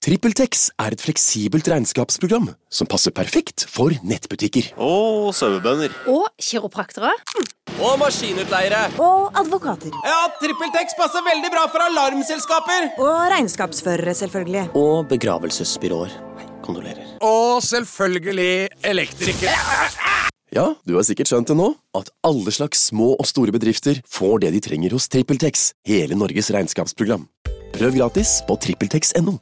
TrippelTex et fleksibelt regnskapsprogram som passer perfekt for nettbutikker. Og sauebønder. Og kiropraktere. Og maskinutleiere. Og advokater. Ja, TrippelTex passer veldig bra for alarmselskaper. Og regnskapsførere, selvfølgelig. Og begravelsesbyråer. Kondolerer. Og selvfølgelig elektrikere. Ja, du har sikkert skjønt det nå, at alle slags små og store bedrifter får det de trenger hos TrippelTex, hele Norges regnskapsprogram. Prøv gratis på trippeltex.no.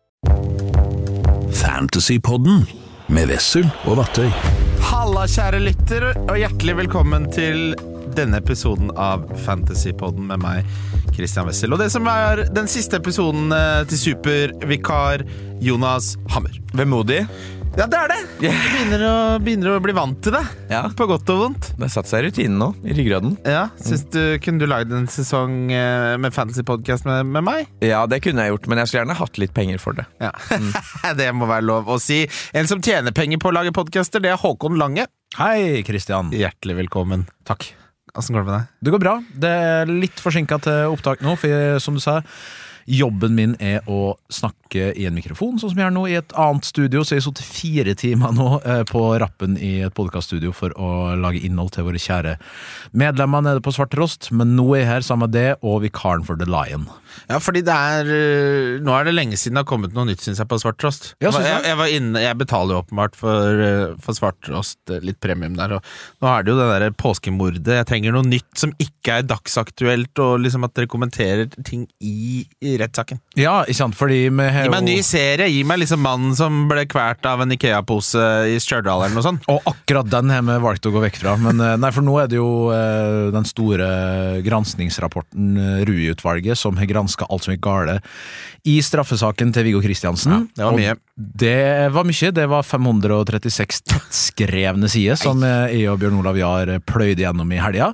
Fantasypodden med Wessel og Vattøy. Halla, kjære lytter, og hjertelig velkommen til denne episoden av Fantasypodden med meg, Christian Wessel. Og det som er den siste episoden til supervikar Jonas Hammer. Vemodig. Ja, det er det. Begynner å bli vant til det. Ja. På godt og vondt. Det har satt seg i rutinen nå, i ryggraden. Ja, kunne du lagd en sesong med Fantasy-podcast med meg? Ja, det kunne jeg gjort, men jeg skulle gjerne hatt litt penger for det. Ja, det må være lov å si. En som tjener penger på å lage podcaster, det er Håkon Lange. Hei, Christian. Hjertelig velkommen. Takk. Hvordan går det med deg? Det går bra. Det er litt forsinket til opptak nå, for som du sa, jobben min er å snakke i en mikrofon, sånn som jeg er nå i et annet studio, så jeg har sittet 4 timer nå på rappen i et podcaststudio for å lage innhold til våre kjære medlemmer nede på Svarte Rost, men nå er jeg her sammen med det og vikaren for The Lion. Ja, fordi nå er det lenge siden det har kommet noe nytt, synes jeg, på Svarte Rost. Ja, jeg var inne, jeg betaler jo åpenbart for Svarte Rost, litt premium der, og nå er det jo det der påskemordet. Jeg trenger noe nytt som ikke er dagsaktuelt, og liksom at dere kommenterer ting i rettssaken. Ja, ikke sant, fordi Gi meg en ny serie, gi meg liksom mannen som ble kvært av en Ikea-pose i Stjørdal eller noe sånt. Og akkurat den har vi valgt å gå vekk fra, men nei, for nå er det jo den store granskningsrapporten Rui-utvalget som har gransket alt som er gale i straffesaken til Viggo Kristiansen. Ja, det var mye. Det var mye, det var 536 tettskrevne sider som jeg og Bjørn Olav Jahr pløyde gjennom i helga.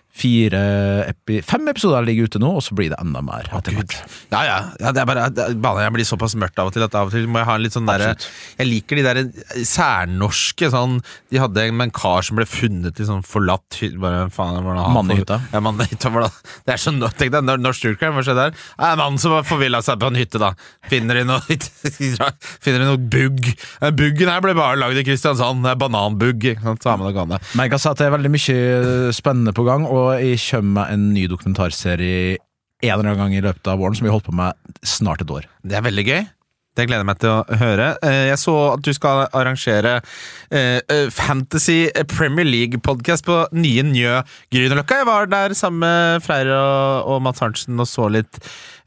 5 episoder ligger ute nå, og så blir det enda mer. Ja, det er bare jeg blir såpass mørkt av og til må jeg ha en litt sånn der. Jeg liker de der særnorske sånn, de hadde en kar som ble funnet i sånn forlatt bare, faen, mann i hytta. Ja, mann i hytta, det er sånn, tenk deg, norsk turkeren, hva skjer der? En mann som har forvillet seg på en hytte da, finner de noe bugg. Buggen her ble bare laget i Kristiansand, bananbugg, så har man det gane. Men jeg kan si at det er veldig mye spennende på gang, og jeg kommer med en ny dokumentarserie en eller annen gang i løpet av våren som vi holdt på med snart et år. Det er veldig gøy. Det gleder jeg meg til å høre. Jeg så at du skal arrangere Fantasy Premier League-podcast på nye Njø Grünerløkka. Jeg var der sammen med Freyre og Mats Arntzen og så litt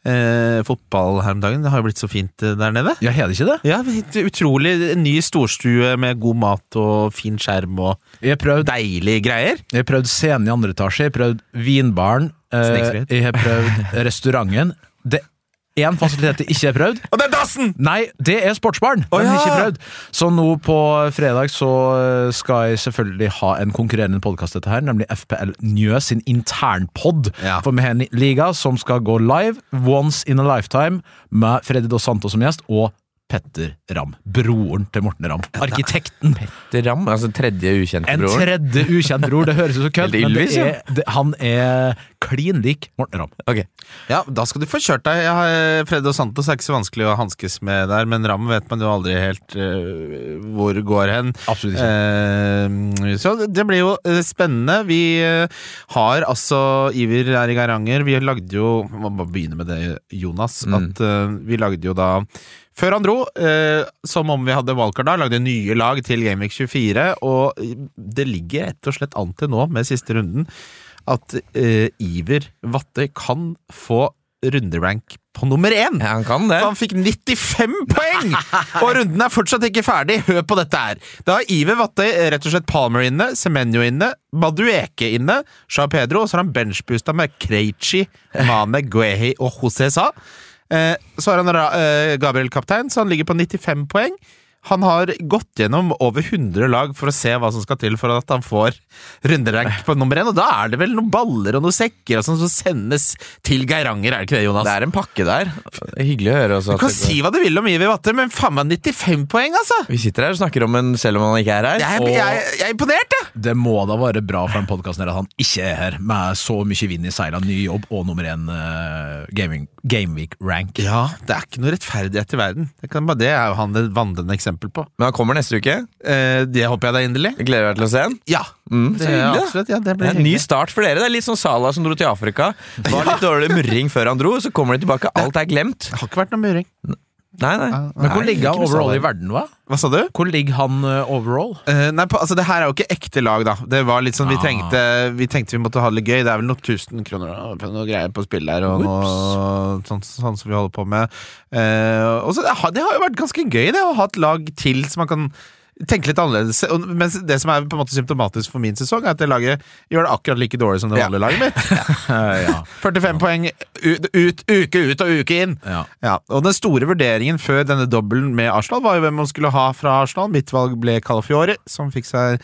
fotball her om dagen. Det har jo blitt så fint der nede. Ja, er det ikke det? Ja, utrolig ny storstue med god mat og fin skjerm og deilige greier. Jeg har prøvd scenen i andre etasje, jeg har prøvd vinbaren, jeg har prøvd restauranten. Det en fasilitet jeg ikke har prøvd. Og det er dassen! Nei, det er sportsbaren. Den har jeg ikke prøvd. Så nå på fredag så skal jeg selvfølgelig ha en konkurrerende podcast dette her, nemlig FPL Njø sin internpod. Ja. For vi har en liga som skal gå live once in a lifetime med Freddy Dos Santos som gjest, og Petter Ram, broren til Morten Ram. Arkitekten. Petter Ram, altså tredje ukjente broren. En tredje ukjent bror, det høres jo så kødd, men han er klinlik Morten Ram. Ok. Ja, da skal du få kjørt deg. Freddy og Santos er ikke så vanskelig å hanskes med der, men Ram vet man jo aldri helt hvor går hen. Absolutt ikke. Så det blir jo spennende. Vi har altså Iver er i Garanger. Vi lagde jo, man må begynne med det, Jonas, at vi lagde jo da før han dro, som om vi hadde valgkart da, lagde nye lag til Gameweek 24, og det ligger rett og slett an til nå, med siste runden, at Iver Vattøy kan få runderank på nummer 1. Ja, han kan det. Han fikk 95 poeng, og runden er fortsatt ikke ferdig. Hør på dette her. Da har Iver Vattøy rett og slett Palmer inne, Semenyo inne, Madueke inne, Jean Pedro, og så har han benchboosta med Krejci, Mane, Guehi og José Sa. Så har han Gabriel kaptein, så han ligger på 95 poeng. Han har gått gjennom over 100 lag for å se hva som skal til for at han får runderank på nummer 1, og da er det vel noen baller og noen sekker og sånn som sendes til Geiranger, er det ikke det, Jonas? Det er en pakke der. Det er hyggelig å høre også. Du kan si hva du vil om Iver Vattøy, men faen meg 95 poeng, altså! Vi sitter her og snakker om en selv om han ikke er her. Jeg er imponert, ja! Det må da være bra for en podcast at han ikke er her, med så mye vind i seilen, ny jobb og nummer 1 gaming Gameweek-rank. Ja, det ikke noe rettferdighet i verden. Det jo han et vandrende eksempel på. Men han kommer neste uke. Det håper jeg deg inderlig. Jeg gleder deg til å se han. Ja, så hyggelig. absolutt. Ja, det blir en ny start for dere. Det litt sånn Salah som dro til Afrika. Det var litt dårlig murring før han dro, så kommer de tilbake. Alt glemt. Det har ikke vært noe murring. Nei. Men hvor ligger han overall i verden, hva? Hva sa du? Hvor ligger han overall? Altså det her jo ikke ekte lag da. Det var litt sånn, vi tenkte vi måtte ha det litt gøy. Det vel noen 1000 kroner noe greier på spill der og noe, sånn som vi holder på med. Og så det har jo vært ganske gøy det, å ha et lag til som man kan tenke litt annerledes. Men det som på en måte symptomatisk for min sesong at det laget gjør det akkurat like dårlig som det vanlige laget mitt. 45 poeng uke ut og uke inn. Ja. Og den store vurderingen før denne dobbelen med Arsenal var jo hvem man skulle ha fra Arsenal. Mitt valg ble Calafiori, som fikk seg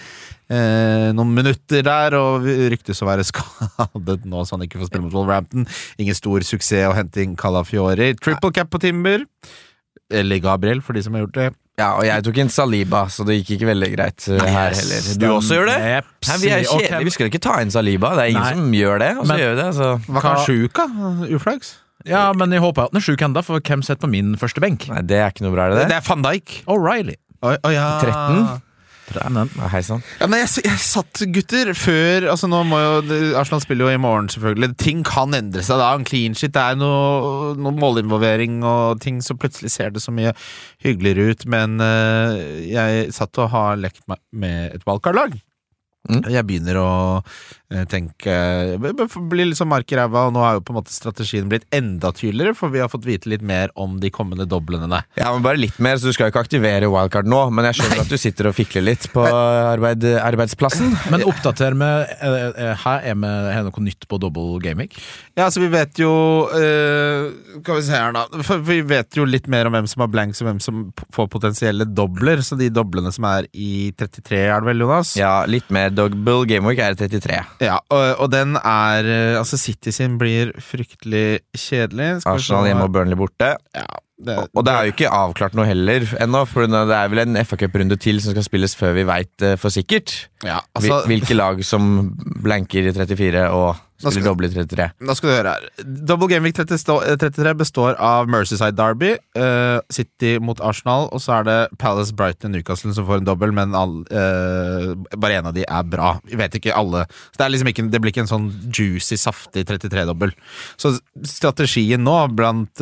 noen minutter der og ryktes å være skadet nå så han ikke får spille mot Wolverhampton. Ingen stor suksess å hente inn Calafiori. Triple cap på Timber eller Gabriel for de som har gjort det. Ja, og jeg tok inn Saliba, så det gikk ikke veldig greit her heller. Du også gjør det? Nei, vi kjedelige, vi skal ikke ta inn Saliba. Det ingen som gjør det, og så gjør vi det. Så. Hva kan sjuk da? Uflags? Ja, men jeg håper at den sjuk enda, for hvem setter på min første benk? Nei, det ikke noe bra, det? Det Van Dijk. O'Reilly. Ja. 13? Hei sann. Ja, men jeg satt gutter før. Altså nå må jo Arsenal spiller jo i morgen selvfølgelig. Ting kan endre seg da. En clean shit, det noe målinvolvering og ting, så plutselig ser det så mye hyggeligere ut. Men jeg satt og har lekt meg med et wildcard-lag. Jeg begynner å tenke blir litt sånn mark i ræva, og nå jo på en måte strategien blitt enda tydeligere, for vi har fått vite litt mer om de kommende doblene. Ja, men bare litt mer, så du skal jo ikke aktivere wildcard nå, men jeg skjønner at du sitter og fikler litt på arbeidsplassen. Men oppdater med her er noe nytt på double gaming? Ja, så vi vet jo skal vi se her da, for vi vet jo litt mer om hvem som har blanks og hvem som får potensielle dobler, så de doblene som i 33 det vel, Jonas? Ja, litt mer. Double Gameweek 33. Ja, og den altså City sin blir fryktelig kjedelig. Arsenal hjemme og Burnley borte. Ja, og det jo ikke avklart noe heller ennå, for det vel en FA-cup-runde til som skal spilles før vi vet for sikkert. Ja, altså, hvilke lag som blanker i 34 og spiller doble i 33. Da skal du høre her. Double Game Week 33 består av Merseyside Derby, City mot Arsenal, og så det Palace, Brighton, Newcastle som får en dobbel, men bare en av de bra. Vi vet ikke alle. Så det liksom ikke, det blir ikke en sånn juicy, saftig 33-dobbel. Så strategien nå blant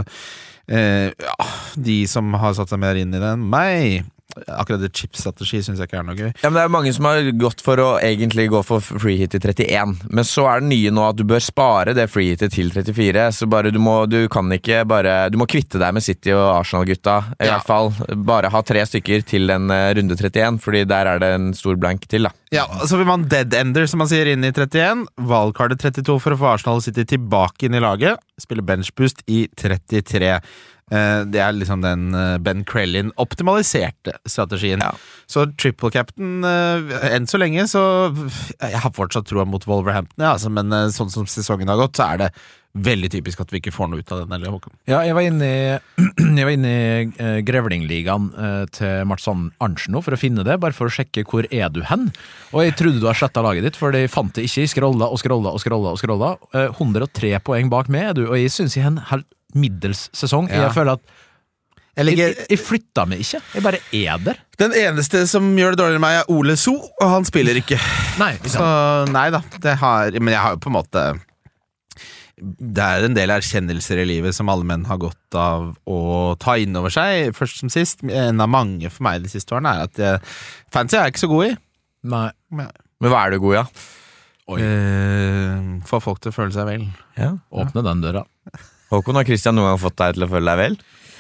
de som har satt seg mer inn i den, akkurat det chip-strategi synes jeg ikke noe gøy. Ja, men det mange som har gått for å egentlig gå for free hit i 31, men så det nye nå at du bør spare det free hitet til 34, så bare du må kvitte deg med City og Arsenal-gutta, i hvert fall bare ha 3 stykker til den runde 31, fordi der det en stor blank til da. Ja, så vil man dead-ender, som man sier, inn i 31, valgkartet 32 for å få Arsenal og City tilbake inn i laget, spille benchboost i 33. Det liksom den Ben Crellin optimaliserte strategien. Ja. Så triple captain enn så lenge, så jeg har fortsatt troa mot Wolverhampton, altså, men sånn som sesongen har gått, så det veldig typisk at vi ikke får noe ut av den, eller Håkon? Ja, jeg var inne i Grevlingligaen til Mats Arntzen nå for å finne det, bare for å sjekke hvor du hen. Og jeg trodde du har slettet laget ditt, for de fant det ikke. Jeg scrolla. 103 poeng bak meg, og jeg synes jeg en helt middels sesong. Jeg føler at jeg flytta meg ikke. Jeg bare der. Den eneste som gjør det dårligere enn meg Ole So, og han spiller ikke. Nei, så nei da. Men jeg har jo på en måte det en del erkjennelser i livet som alle menn har godt av å ta inn over seg, først som sist. En av mange for meg de siste årene at fancy ikke så god i. Nei. Men hva du god i, ja? Få folk til å føle seg vel. Ja. Åpne den døra. Håkon, har Christian noen gang fått deg til å føle deg vel?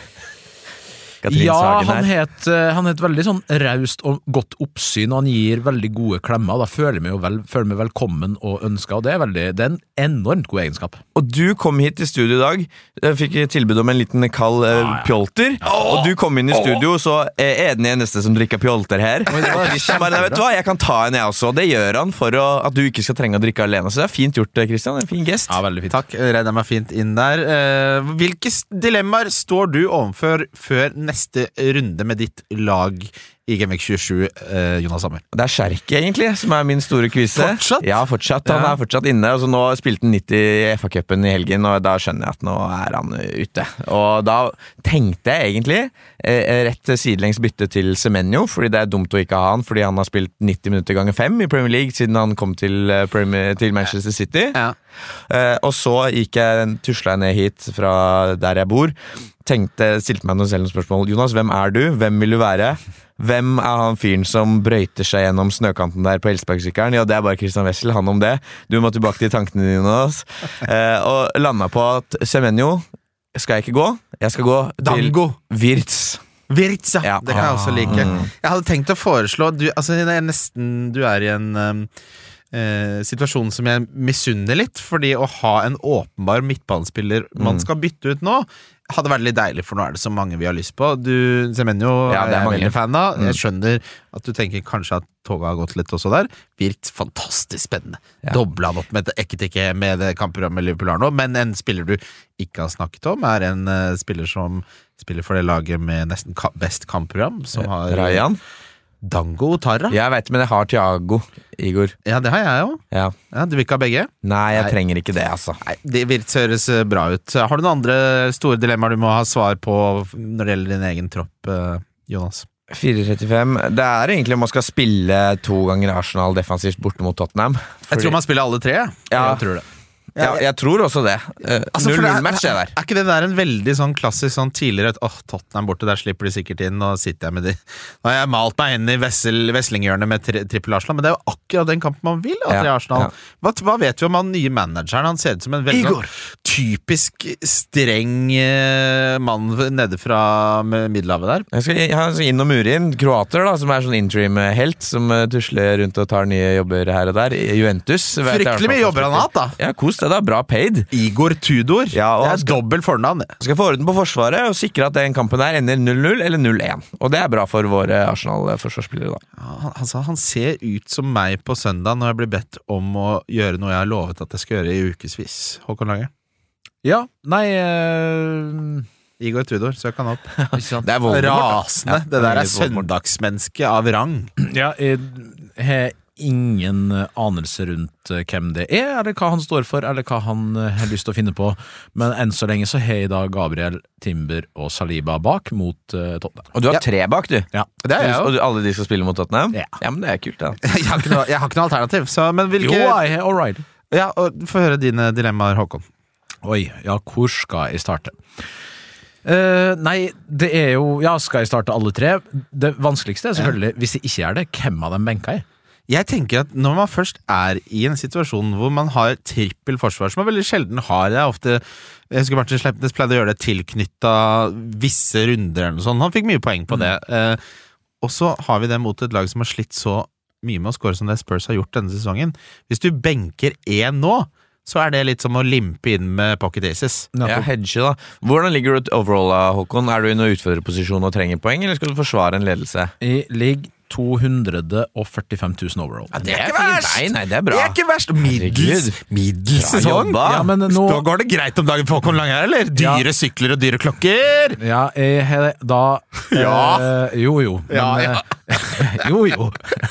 Ja, han het veldig sånn raust og godt oppsyn, og han gir veldig gode klemmer, og da føler jeg meg velkommen og ønsket, og det en enormt god egenskap. Og du kom hit til studio i dag, jeg fikk tilbud om en liten kald pjolter, og du kom inn i studio, så den eneste som drikker pjolter her. Christian bare, vet du hva, jeg kan ta en jeg også, det gjør han for at du ikke skal trenge å drikke alene, så det fint gjort, Christian, en fin gest. Ja, veldig fint. Takk, redde meg fint inn der. Hvilke dilemmaer står du overfor før neste runde med ditt lag i Gameweek 27, Jonas Hammer. Det Scherke egentlig, som min store kvise. Fortsatt? Ja, fortsatt. Han fortsatt inne. Og så nå spilte han 90 i FA-cupen i helgen, og da skjønner jeg at nå han ute. Og da tenkte jeg egentlig rett sidelengs bytte til Semenyo, fordi det dumt å ikke ha han, fordi han har spilt 90 minutter ganger 5 i Premier League siden han kom til Manchester City. Ja. Og så tusla jeg ned hit fra der jeg bor. Stilte meg selv noen spørsmål. Jonas, hvem du? Hvem vil du være? Hvem han fyren som brøyter seg gjennom snøkanten der på elsparkesykkelen? Ja, det bare Christian Wessel, han om det. Du må tilbake til tankene dine. Og landet på at Semenyo skal jeg ikke gå. Jeg skal gå Dango. Til Wirtz. Wirtz, ja. Det kan jeg også like. Jeg hadde tenkt å foreslå du i en situasjon som jeg misunner litt, fordi å ha en åpenbar midtbanespiller man skal bytte ut nå, hadde vært litt deilig, for nå det så mange vi har lyst på. Semenyo jeg veldig fan av. Jeg skjønner at du tenker kanskje at toget har gått litt også der. Virkt fantastisk spennende. Dobla han opp med ikke med det kampprogrammet Liverpool har nå, men en spiller du ikke har snakket om, en spiller som spiller for det laget med nesten best kampprogram, som har Ryan Dango Tarra. Jeg vet, men jeg har Thiago, Igor. Ja, det har jeg jo. Ja, du vil ikke ha begge? Nei, jeg trenger ikke det, altså. Nei, det høres bra ut. Har du noen andre store dilemmaer du må ha svar på når det gjelder din egen tropp, Jonas? 4:35. Det egentlig om man skal spille 2 ganger Arsenal defensivt borte mot Tottenham. Jeg tror man spiller alle 3. Ja. Jeg tror det. Ja, jeg tror også det. 0-0-match der. Er ikke det der en veldig sånn klassisk sånn tidligere Tottenham borte, der slipper de sikkert inn, og sitter jeg med de. Nå har jeg malt meg inn i Veslinghjørnet med trippel Arsenal, men det jo akkurat den kampen man vil ha til Arsenal. Hva vet vi om han nye manageren? Han ser ut som en veldig sånn typisk streng mann nede fra Middelhavet der. Jeg skal inn og mure inn kroater da, som sånn interim-helt, som tusler rundt og tar nye jobber her og der. Juventus. Fryktelig mye jobber han har hatt da. Ja, kost det da, bra paid. Igor Tudor. Ja, det dobbelt fornavn. Skal få orden på forsvaret og sikre at den kampen der ender 0-0 eller 0-1. Og det bra for våre Arsenal-forsvarsspillere da. Ja, han ser ut som meg på søndag når jeg blir bedt om å gjøre noe jeg har lovet at jeg skal gjøre i ukesvis. Håkon Lange? Ja, nei Igor Tudor, søk han opp. Det rasende. Det der søndagsmenneske av rang. Ja, jeg har ingen anelse rundt hvem det eller hva han står for, eller hva han har lyst til å finne på, men enn så lenge så har jeg da Gabriel, Timber og Saliba bak mot Tottenham. Og du har 3 bak, du? Ja. Det jeg og alle de skal spille mot Tottenham? Ja. Ja, men det kult da. Jeg har ikke noe alternativ, så, men hvilke... Jo, all right. Ja, få høre dine dilemmaer, Håkon. Oi, ja, hvor skal jeg starte? Nei, det jo ja, skal jeg starte alle 3? Det vanskeligste selvfølgelig, hvis jeg ikke gjør det, hvem av dem benker jeg? Jeg tenker at når man først i en situasjon hvor man har trippel forsvar, som man veldig sjelden har, det ofte, jeg husker Martin Sleipnes pleide å gjøre det tilknyttet visse runder eller noe sånt, han fikk mye poeng på det, og så har vi det mot et lag som har slitt så mye med å score som det Spurs har gjort denne sesongen. Hvis du benker 1 nå, så det litt som å limpe inn med pocket aces. Ja, hedge da. Hvordan ligger du overall, Håkon? Du i noen utfordrerposisjon og trenger poeng, eller skal du forsvare en ledelse? Jeg ligger 245 000 overall. Ja, det ikke verst! Nei, det bra. Det ikke verst! Middels sesong. Ja, men nå Da går det greit om dagen for Håkon Lange her, eller? Dyre sykler og dyre klokker! Ja, da Jo. Men, jo.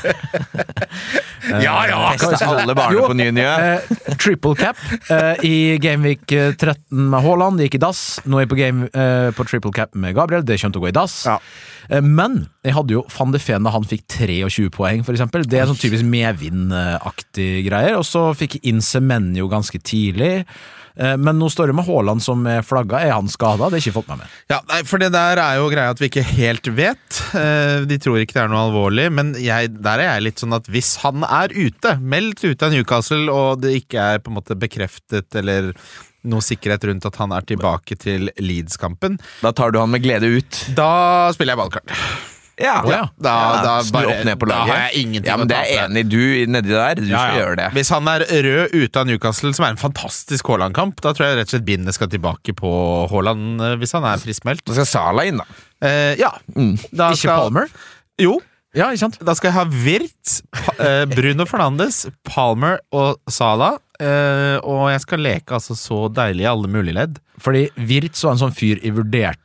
Teste alle barna på nye. Triple cap i Gameweek 13 med Haaland, det gikk i dass. Nå jeg på triple cap med Gabriel, det kommer til å gå i dass. Ja. Men jeg hadde jo Van de Ven da han fikk 23 poeng for eksempel. Det sånn typisk medvind-aktig greier. Og så fikk jeg inn Semenyo ganske tidlig. Men nå står det med Haaland som flagga. Han skadet? Det ikke fått meg med. Ja, nei, for det der jo greia at vi ikke helt vet. De tror ikke det noe alvorlig, men der jeg litt sånn at hvis han ute, meldt ut av Newcastle, og det ikke på en måte bekreftet eller noe sikkerhet rundt at han tilbake til Leeds-kampen, da tar du han med glede ut. Da spiller jeg ballkart. Ja. Da snu opp ned på laget. Da har jeg ingenting ja, men det enig, du nedi der, du skal gjøre det. Hvis han rød ute av Newcastle, som en fantastisk Haaland-kamp, da tror jeg rett og slett bindet skal tilbake på Haaland, hvis han friskmeldt. Da skal Salah inn da. Ja. Ikke Palmer? Jo. Ja, ikke sant? Da skal jeg ha Wirtz, Bruno Fernandes, Palmer og Salah, og jeg skal leke altså så deilig i alle mulige ledd. Fordi Wirtz var en sånn fyr jeg vurderte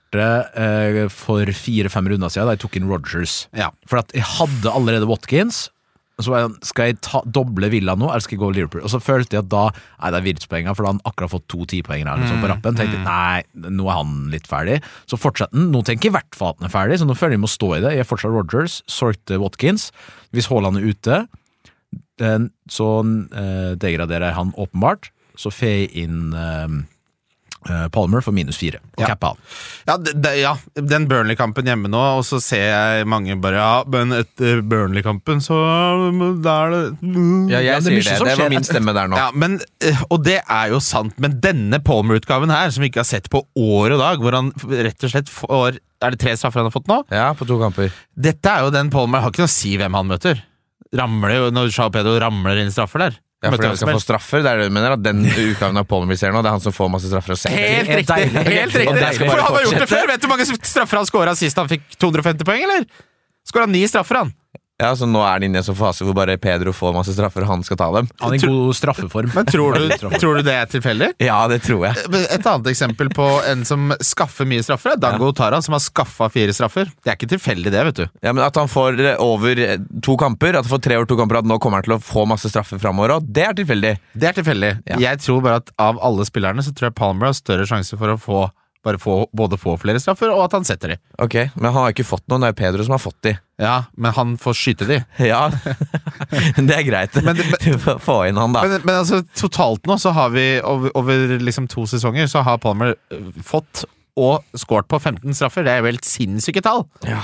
for 4-5 runder siden da jeg tok inn Rodgers. Ja. For at jeg hadde allerede Watkins, så var jeg, skal jeg doble Villa nå, eller skal jeg gå Liverpool? Og så følte jeg at da, det er Wirtz-poenger, for da har han akkurat fått 2 10-poenger her, på rappen. Tenkte jeg, nei, nå er han litt ferdig. Så fortsetter han, nå tenker jeg i hvert fall at han er ferdig, så nå føler jeg må stå i det. Jeg er fortsatt Rodgers, sorte Watkins. Hvis Haaland er ute, så degraderer han åpenbart, så får jeg inn Palmer for -4 og cappa han. Ja, den Burnley-kampen hjemme nå, og så ser jeg mange bare, men etter Burnley-kampen så da er det Ja, jeg sier det var min stemme der nå. Ja, men, og det er jo sant, men denne Palmer-utgaven her, som vi ikke har sett på år og dag, hvor han rett og slett får, er det 3 straffer han har fått nå? Ja, på 2 kamper. Dette er jo den Palmer, har ikke noe å si hvem han møter. Ramler jo, når João Pedro ramler inn straffer der. Ja, fordi han skal få straffer, det er det du mener at den utgaven av Palmer vi ser nå, det er han som får masse straffer og Helt riktig, helt riktig. For han har gjort det før, vet du hvor mange straffer han skåret sist han fikk 250 poeng, eller? Skåret 9 straffer han. Ja, så nå er han inne i en sånn fase hvor bare Pedro får masse straffer, og han skal ta dem. Han er i god straffeform. Men tror du det er tilfeldig? Ja, det tror jeg. Et annet eksempel på en som skaffer mye straffer, er Dango Tara, som har skaffet 4 straffer. Det er ikke tilfeldig det, vet du. Ja, men at han får over 2 kamper, at han får 3 over 2 kamper, at nå kommer han til å få masse straffer fremover, og det er tilfeldig. Det er tilfeldig. Ja. Jeg tror bare at av alle spillerne, så tror jeg Palmer har større sjanse for å både få flere straffer, og at han setter de. Ok, men han har ikke fått noen, det er Pedro som har fått de. Ja, men han får skyte de. Ja, det er greit. Du får få inn han da. Men altså, totalt nå, så har vi over liksom 2 sesonger, så har Palmer fått og skårt på 15 straffer. Det er jo helt sinnssyke tall. Ja.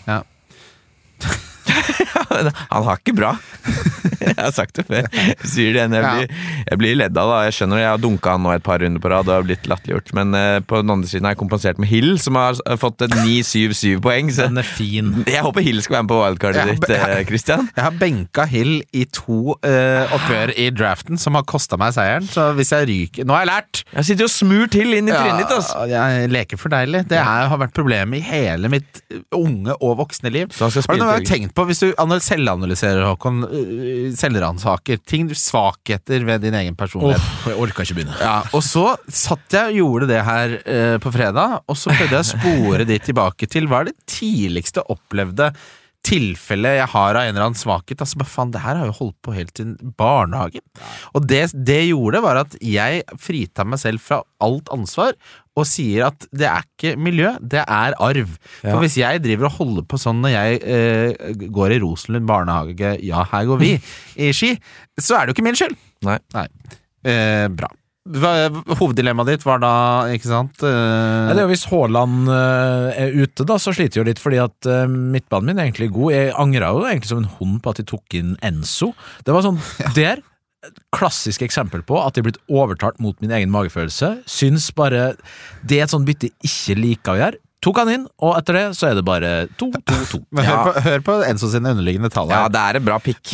Han har ikke bra. Jeg har sagt det før. Sier det, jeg blir ledd av da. Jeg skjønner jeg har dunket han nå et par runder på rad og har blitt latterliggjort, men på den andre siden har jeg kompensert med Hill, som har fått 9-7 poeng. Så den er fin. Jeg håper Hill skal være med på wildcardet ditt, Christian. Jeg har benka Hill i 2 oppgjør i draften som har kostet meg seieren, så hvis jeg ryker... Nå har jeg lært! Jeg sitter jo smurt til inn i trynet ditt, altså. Jeg leker for deilig. Det har vært problemet i hele mitt unge og voksne liv. Har du noe tenkt på, hvis du selvanalyserer, Håkon, selvransaker, ting, svakheter ved din egen personlighet. Jeg orker ikke begynne. Ja, og så satt jeg og gjorde det her på fredag, og så prøvde jeg å spore de tilbake til hva er det tidligste opplevde tilfellet jeg har av en eller annen svakhet. Altså, faen, det her har jo holdt på helt til barnehagen. Og det gjorde var at jeg fritar meg selv fra alt ansvar, og sier at det er ikke miljø, det er arv. For hvis jeg driver og holder på sånn når jeg går i Rosenlund barnehage, ja, her går vi, i ski, så er det jo ikke min skyld. Nei. Bra. Hoveddilemmaet ditt var da, ikke sant? Det er jo hvis Haaland er ute da, så sliter jeg jo litt, fordi at midtbanen min er egentlig god. Jeg angret jo egentlig som en hund på at jeg tok inn Enzo. Det var sånn, der klassisk eksempel på at jeg er blitt overtalt mot min egen magefølelse. Syns bare det er et sånt bytte jeg ikke liker å gjøre. Tok han inn, og etter det så er det bare 2-2-2. Men hør på Enzo sine underliggende tall her. Ja, det er en bra pikk.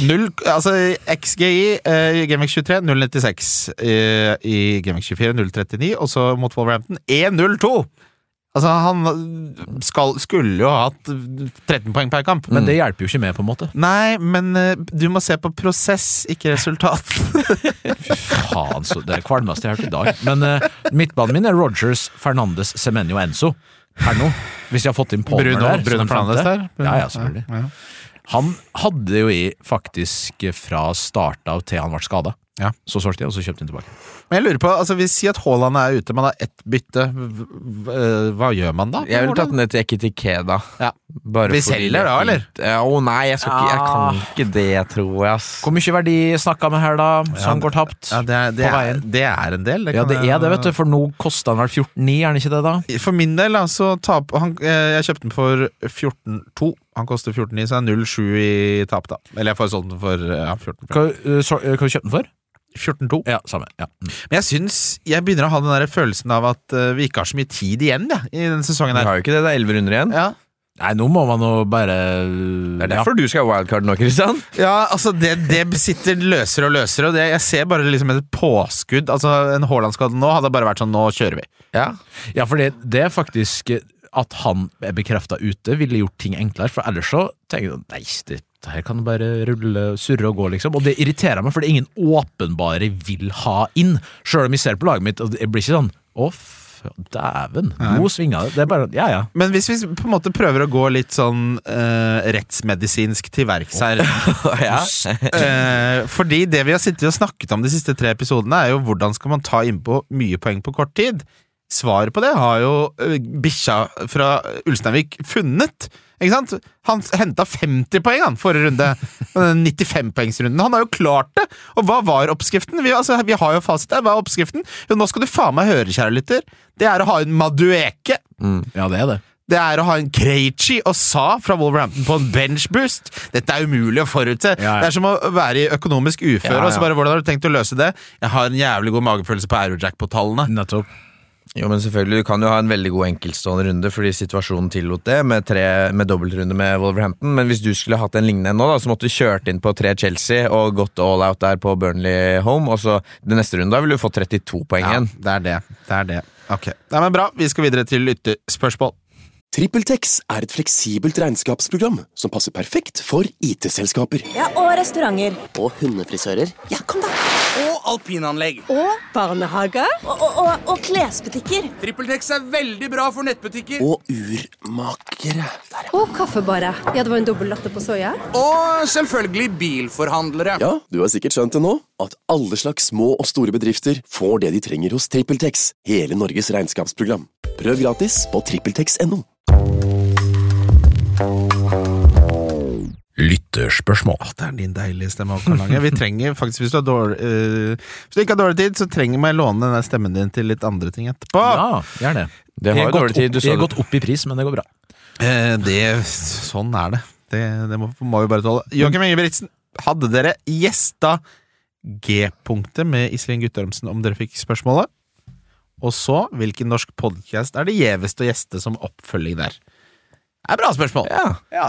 XGI i Gameweek 23 0,96 i Gameweek 24 0,39, og så mot Wolverhampton 1-0-2. Altså, han skulle jo ha hatt 13 poeng per kamp. Men det hjelper jo ikke med, på en måte. Nei, men du må se på prosess, ikke resultat. Fy faen, så det er kvalmeste jeg har hørt i dag. Men midtbanen min er Rodgers, Fernandes, Semenyo og Enzo. Her nå, hvis jeg har fått inn Palmer Bruno Fernandes der. Ja, selvfølgelig. Ja. Han hadde jo faktisk fra start av til han ble skadet. Ja. Så solgte jeg, og så kjøpte han tilbake. Men jeg lurer på, altså vi sier at Haaland er ute, man har ett bytte. Hva gjør man da? Jeg ville tatt den ned til Ekitike da. Ja. Vi selger da, eller? Nei, jeg kan ikke det, tror jeg. Hvor mye verdi snakket med her da, som går tapt på veien? Det er en del. Det er det, vet du, for nå kostet han vel 14,9, er det ikke det da? For min del, altså, jeg kjøpte den for 14,2. Han koster 14,9, så er 0,7 i tap da. Eller jeg får solgt den for 14,5. Hva kjøpte den for? 14,2. Ja, samme. Ja. Men jeg synes, jeg begynner å ha den der følelsen av at vi ikke har så mye tid igjen i denne sesongen her. Vi har jo ikke det, det er 11 runder igjen. Ja. Nei, nå må man jo bare... Det er derfor du skal ha wildcard nå, Christian. Ja, altså det sitter løsere og løsere, og jeg ser bare liksom et påskudd. Altså en Haaland-skade nå hadde bare vært sånn, nå kjører vi. Ja, for det er faktisk... At han er bekreftet ute ville gjort ting enklere, for ellers så tenker jeg, nei, det her kan bare rulle, surre og gå liksom, og det irriterer meg, for det er ingen åpenbare vil ha inn, selv om jeg ser på laget mitt, og det blir ikke sånn, Dæven, god svinga det. Det bare, ja. Men hvis vi på en måte prøver å gå litt sånn rettsmedisinsk til verks her fordi det vi har sittet og snakket om de siste 3 episodene jo hvordan skal man ta innpå mye poeng på kort tid. Svaret på det har jo bikkja fra Ulsteinvik funnet. Ikke sant? Han hentet 50 poeng forrige runde 95-poengsrunden. Han har jo klart det. Og hva var oppskriften? Vi har jo fasit der. Hva er oppskriften? Jo, nå skal du faen meg høre, kjære lytter. Det å ha en Madueke. Ja, det det. Det å ha en Krejci og Sa fra Wolverhampton på en benchboost. Dette umulig å forutse. Ja. Det som å være i økonomisk uføre. Og så bare, hvordan har du tenkt å løse det? Jeg har en jævlig god magefølelse på Eurojackpot-tallene. Nettopp. Jo, men selvfølgelig, du kan jo ha en veldig god enkeltstående runde fordi situasjonen tillot det med dobbeltrunde med Wolverhampton, men hvis du skulle hatt en lignende nå da, så måtte du kjørt inn på 3 Chelsea og gått all out der på Burnley home, og så den neste runde da vil du få 32 poeng igjen. Ja, det er det. Ok. Nei, men bra, vi skal videre til lytterspørsmål. TrippelTex et fleksibelt regnskapsprogram som passer perfekt for IT-selskaper. Ja, og restauranter. Og hundefrisører. Ja, kom da. Og alpinanlegg. Og barnehager. Og klesbutikker. TrippelTex veldig bra for nettbutikker. Og urmakere. Og kaffebarer. Ja, det var en dobbelt latte på soja. Og selvfølgelig bilforhandlere. Ja, du har sikkert skjønt det nå, at alle slags små og store bedrifter får det de trenger hos TrippelTex, hele Norges regnskapsprogram. Prøv gratis på trippeltex.no. Lytterspørsmål. Det din deilige stemme, Håkon Lange. Vi trenger faktisk, hvis du ikke har dårlig tid, så trenger man låne den stemmen din til litt andre ting etterpå. Ja, gjerne. Det har jo dårlig tid. Jeg har gått opp i pris, men det går bra. Sånn det. Det må vi bare tåle. Joakim Ingebrigtsen, hadde dere gjesta G-punktet med Iselin Guttormsen om dere fikk spørsmålet? Og så, hvilken norsk podcast det gjeveste å gjeste som oppfølging der? Det bra spørsmål. Ja.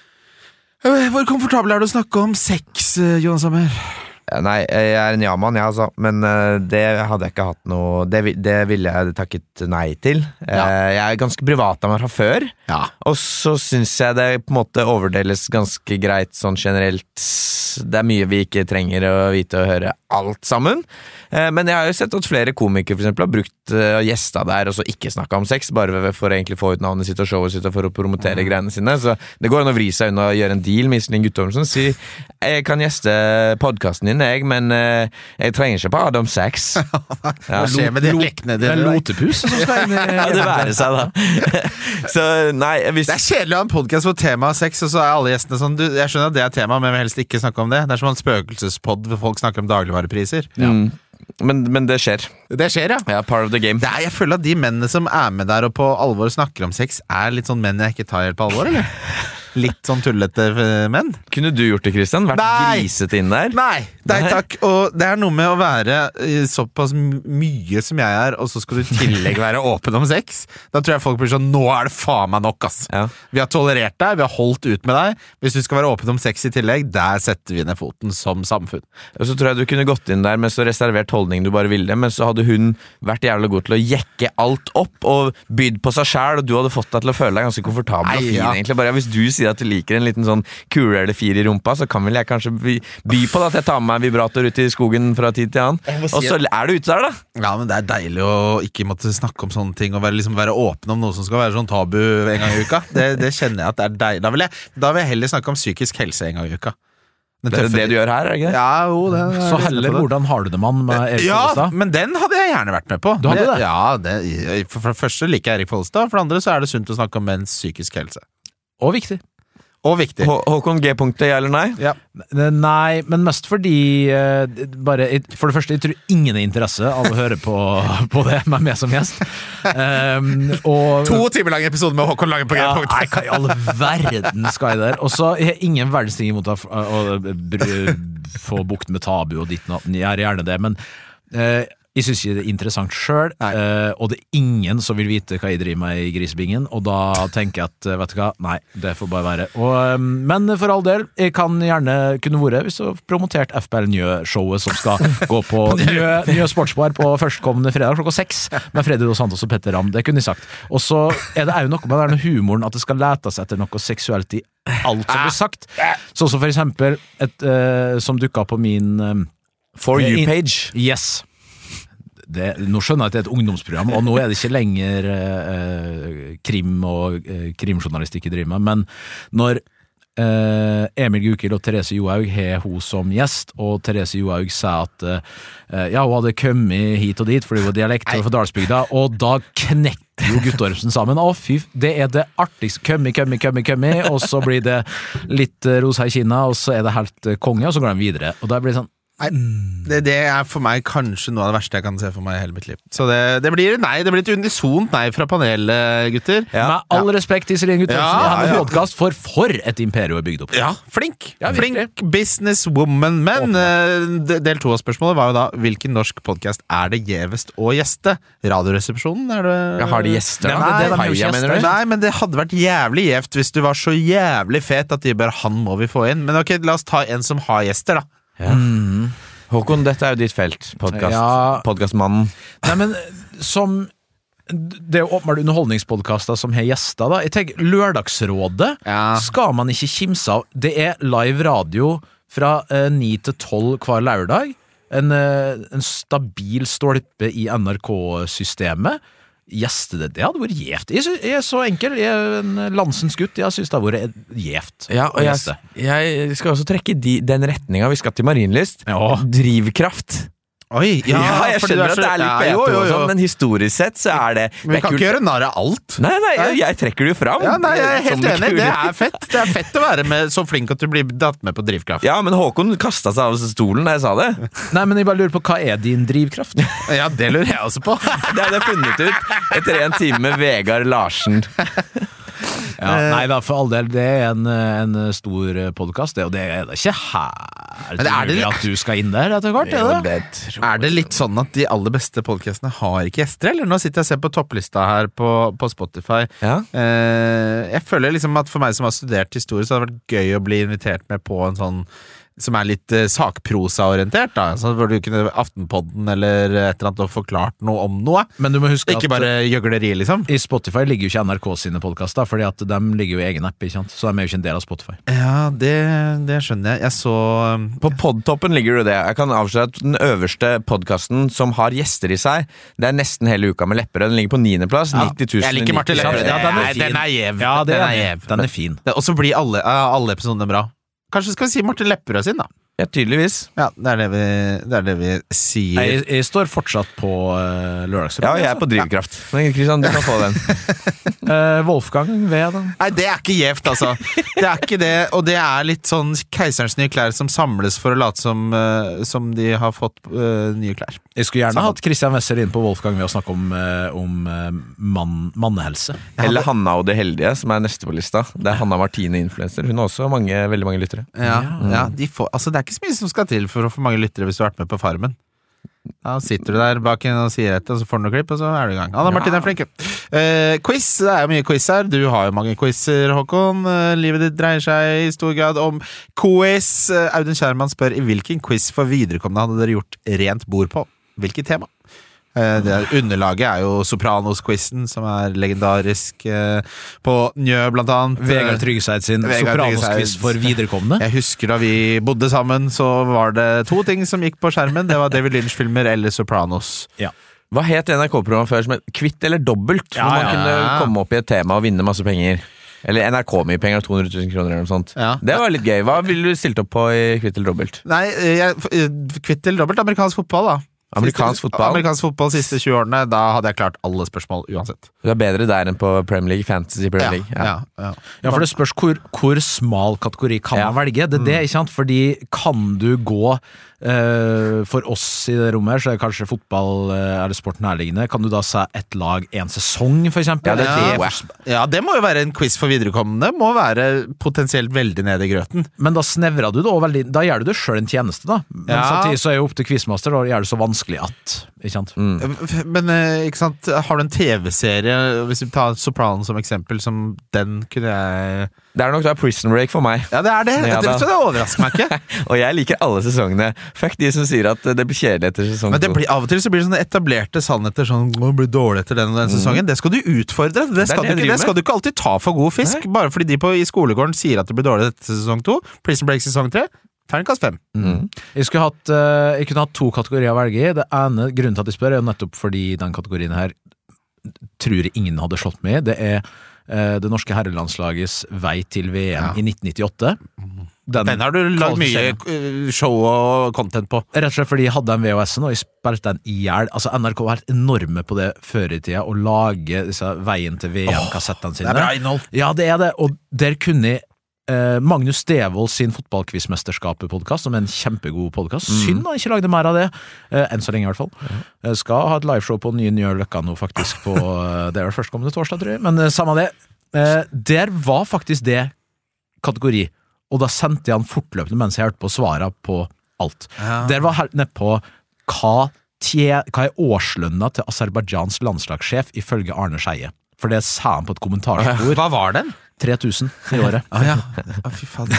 Hvor komfortabel du å snakke om sex, Jonas Sommer? Nei, jeg en ja-mann, altså. Men det hadde jeg ikke hatt noe Det ville jeg takket nei til. Jeg ganske privat av meg fra før. Ja. Og så synes jeg det på en måte overdeles ganske greit sånn generelt. Det mye vi ikke trenger å vite og høre alt sammen. Men jeg har jo sett at flere komikere for eksempel har brukt gjester der og så ikke snakket om sex, bare for å egentlig få ut navnet sitt og showet sitt og for å promotere greiene sine. Så det går an å vri seg unna og gjøre en deal med Iselin Guttormsen. Si, jeg kan gjeste podcasten din, men jeg trenger ikke bare om sex. Hva skjer med dialektene Det lotepus som skal inn i det være seg da. Så nei, hvis... Det kjedelig å ha en podcast hvor tema sex, og så alle gjestene sånn, jeg skjønner at det tema, men jeg vil helst ikke snakke om det. Det som en spøkelsespodd hvor folk snakker om dagligvarepriser. Men det skjer. Det skjer, ja. Ja, part of the game. Jeg føler at de mennene som med der og på alvor snakker om sex, litt sånn menn jeg ikke tar helt på alvor, eller? Litt sånn tullete menn. Kunne du gjort det, Christian? Vært griset inn der? Nei, takk. Og det noe med å være såpass mye som jeg og så skal du i tillegg være åpen om sex. Da tror jeg folk blir sånn, nå det faen meg nok, ass. Ja. Vi har tolerert deg, vi har holdt ut med deg. Hvis du skal være åpen om sex i tillegg, der setter vi ned foten som samfunn. Og så tror jeg du kunne gått inn der med så reservert holdning du bare ville, men så hadde hun vært jævlig god til å jekke alt opp og bydd på seg selv, og du hadde fått deg til å føle deg ganske komfortabel og fin, egentlig. Bare hvis du sier at du liker en liten sånn kulere eller fire i rumpa, så kan vel jeg kanskje by på at jeg tar med meg vibrator ut i skogen fra tid til annen. Og så du ute der, da. Ja, men det deilig å ikke måtte snakke om sånne ting og være åpen om noe som skal være sånn tabu en gang i uka. Det kjenner jeg at det deilig. Da vil jeg heller snakke om psykisk helse en gang i uka. Det det du gjør her, er det ikke det? Ja, jo, så heller hvordan har du det, mann, med Erik Follestad? Ja, men den hadde jeg gjerne vært med på. Du hadde det? Ja, for det første liker jeg Erik Follestad, for det andre så det sunt å snakke om menns psykisk helse. Og viktig. Håkon, G-punktet, ja eller nei? Ja. Nei, men mest fordi for det første, jeg tror ingen interesse av å høre på det med meg som gjest. Og 2 timer lang episode med Håkon Lange på G-punktet. Nei, hva i all verden skal jeg der? Og så jeg har ingen verdens ting imot å få bukt med tabu og ditt natten. Jeg gjerne det, men jeg synes ikke det interessant selv, og det ingen som vil vite hva jeg driver med i grisebingen, og da tenker jeg at, vet du hva, nei, det får bare være. Men for all del, jeg kan gjerne kunne vært hvis du har promotert FPL Njø-showet som skal gå på Njø Sportsbar på førstkommende fredag klokka 6 med Freddy Dos Santos og Petter Ram, det kunne jeg sagt. Og så det jo noe med denne humoren at det skal letes etter noe seksuelt i alt som blir sagt. Sånn som for eksempel som dukket på min For You-page. Yes. nå skjønner jeg at det er et ungdomsprogram, og nå er det ikke lenger krim og krimjournalistikk I driver med, men når Emil Gukild og Therese Johaug har hun som gjest, og Therese Johaug sa at hun hadde kommet hit og dit fordi hun var dialekt fra Dalsbygda, og da knekte jo Guttormsen sammen. Fy, det er det artigste. Kømmi, og så blir det litt rosa I kinna, og så er det helt konge, og så går de videre. Og da blir det sånn Det er for meg kanskje noe av det verste jeg kan se for meg I hele mitt liv. Så det blir et nei. Det blir et unisont nei fra panelet, gutter. Med all respekt Iselin Guttormsen, hennes podcast for et imperium bygd opp. Ja, flink businesswoman. Men del 2 av spørsmålet var jo da, hvilken norsk podcast det gjevest å gjeste? Radioresepsjonen, det? Har de gjester da? Nei, men det hadde vært jævlig gjevt hvis du var så jævlig fet at de bare, han må vi få inn. Men ok, la oss ta en som har gjester da. Håkon, dette jo ditt felt, podcastmannen. Nei, men som det jo åpenbart underholdningspodcaster som har gjester da. Jeg tenker, Lørdagsrådet skal man ikke kimse av. Det live radio fra 9 til 12 hver lørdag. En stabil stolpe I NRK-systemet. Gjeste det hadde vært gjevt. Jeg så enkel, jeg en landsens gutt. Jeg synes det hadde vært gjevt. Ja, og jeg skal også trekke den retningen vi skal til Marienlyst. Drivkraft. Oi, jeg skjønner at det litt bete og sånn, men historisk sett så det Men vi kan ikke gjøre narr av alt. Nei, jeg trekker det jo fram. Ja, nei, jeg helt enig, det fett. Det fett å være med, så flink at du blir datt med på drivkraft. Ja, men Håkon kastet seg av stolen da jeg sa det. Nei, men jeg bare lurer på, hva din drivkraft? Ja, det lurer jeg også på. Det hadde jeg funnet ut etter en time med Vegard Larsen. Nei da, for all del, det en stor podcast, og det ikke helt mulig at du skal inn der etter hvert, det litt sånn at de aller beste podcastene har ikke gjester, eller? Nå sitter jeg og ser på topplista her på Spotify. Jeg føler liksom at for meg som har studert historie, så har det vært gøy å bli invitert med på en sånn som litt sakprosa-orientert da, så hvor du kunne Aftenpodden eller et eller annet og forklart noe om noe. Men du må huske ikke bare gjøgleri liksom. I Spotify ligger jo ikke NRK sine podcaster, fordi at de ligger jo I egen app, ikke sant? Så de jo ikke en del av Spotify. Ja, det skjønner jeg. Jeg så på Podtoppen ligger det. Jeg kan avsløre at den øverste podcasten som har gjester I seg, det nesten hele uka med Lepperød. Den ligger på 9. plass, 90 000. Jeg liker Martin Lepperød. Den gjev. Ja, den fin. Og så blir alle episodene bra. Kanskje skal vi si Martin Lepperød sin da? Ja, tydeligvis. Ja, det vi sier. Jeg står fortsatt på Lørdagsrådet. Ja, jeg på drivkraft. Men Kristian, du kan få den. Wolfgang ved da. Nei, det ikke gjevt, altså. Det ikke det, og det litt sånn keiserens nye klær som samles for å late som de har fått nye klær. Jeg skulle gjerne hatt Christian Wessel inn på Wolfgang ved å snakke om mannehelse. Eller Hanna og det heldige, som neste på lista. Det Hanna Martine influencer. Hun har også veldig mange lyttere. Ja, de får, altså det ikke så mye som skal til for å få mange lyttere hvis du har vært med på Farmen. Da sitter du der bak og sier etter, og så får du noe klipp, og så du I gang. Anna Martin flink. Quiz, det jo mye quiz her. Du har jo mange quizzer, Håkon. Livet ditt dreier seg I stor grad om quiz. Audun Kjærmann spør, I hvilken quiz for viderekommende hadde dere gjort rent bord på? Hvilket tema? Underlaget jo Sopranos-quizen, som legendarisk på Njø, blant annet. Vegard Tryggeseid sin Sopranos-quiz for viderekommende. Jeg husker da vi bodde sammen, så var det 2 ting som gikk på skjermen. Det var David Lynch-filmer eller Sopranos. Ja. Hva het NRK-programmet før som Kvitt eller dobbelt? Hvor man kunne komme opp I et tema og vinne masse penger. Eller NRK mye penger, 200 000 kroner eller noe sånt. Det var litt gøy. Hva ville du stilt opp på I Kvitt eller dobbelt? Nei, Kvitt eller dobbelt amerikansk fotball da. Amerikansk fotball siste 20 årene. Da hadde jeg klart alle spørsmål uansett. Du bedre der enn på Premier League, Fantasy Premier League. Ja, for det spørs hvor smal kategori kan man velge. Det ikke sant? Fordi kan du gå for oss I det rommet her, så det kanskje fotball eller sport nærliggende. Kan du da se et lag en sesong, for eksempel? Ja, det må jo være en quiz for viderekommende. Må være potensielt veldig nede I grøten. Men da snevrer du det også veldig. Da gjør du det selv en tjeneste da. Men samtidig så jo opp til quizmaster, da gjør det så vanskelig at, ikke sant? Men, ikke sant, har du en TV-serie, hvis vi tar Sopranos som eksempel, som den kunne jeg... Det nok da Prison Break for meg. Ja, det det. Det overrasker meg ikke. Og jeg liker alle sesongene. Fuck de som sier at det blir kjedelig etter sesong 2. Men det blir, av og til så blir det sånne etablerte sannheter, sånn, det blir dårlig etter den og den sesongen. Det skal du utfordre. Det skal du ikke alltid ta for god fisk, bare fordi de I skolegården sier at det blir dårlig etter sesong 2. Prison Break sesong 3. Terningkast 5. Jeg kunne hatt 2 kategorier å velge i. Det ene, grunnen til at jeg spør, er jo nettopp fordi den kategorien her tror jeg ingen hadde slått med. Det er det norske herrelandslagets vei til VM i 1998. Den har du lagd mye show og content på. Rett og slett fordi jeg hadde den VHS-en, og jeg spilte den i hjel. Altså, NRK var helt enorme på det før i tida, å lage disse veien til VM-kassettene sine. Det bra innhold. Ja, det er det, og der kunne jeg Magnus Devold sin fotballquizmesterskapet-podcast, som er en kjempegod podcast. Synd han ikke lagde mer av det, enn så lenge i hvert fall. Skal ha et liveshow på Nye Løkka nå faktisk på, det er vel førstkommende torsdag, tror jeg, men samme det. Der var faktisk det kategori, og da sendte jeg han fortløpende mens jeg hørte på svara på alt. Der var helt ned på hva er årslønna til Aserbajdsjans landslagssjef ifølge Arne Skeie. For det sa han på et kommentarspor. Hva var den? 3000 i året. Fy faen.